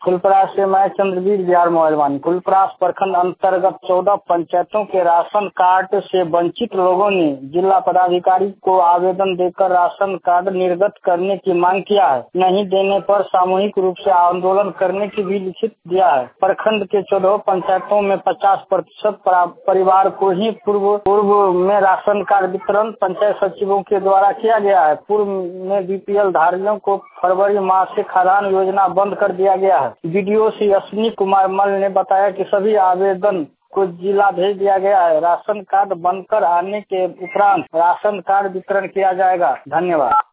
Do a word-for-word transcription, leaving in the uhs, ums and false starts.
फुलपरास से मैं चंद्रवीर बिहार मोबाइल वानी। फुलपरास प्रखंड अंतर्गत चौदह पंचायतों के राशन कार्ड से वंचित लोगों ने जिला पदाधिकारी को आवेदन देकर राशन कार्ड निर्गत करने की मांग किया है। नहीं देने पर सामूहिक रूप से आंदोलन करने की भी लिखित दिया है। प्रखंड के चौदह पंचायतों में पचास प्रतिशत परिवार को ही पूर्व पूर्व में राशन कार्ड वितरण पंचायत सचिवों के द्वारा किया गया है। पूर्व में बीपीएल धारियों को फरवरी माह से खाद्यान्न योजना बंद कर दिया गया है। वीडियो श्री अश्विनी कुमार मल ने बताया कि सभी आवेदन को जिला भेज दिया गया है। राशन कार्ड बनकर आने के उपरांत राशन कार्ड वितरण किया जाएगा। धन्यवाद।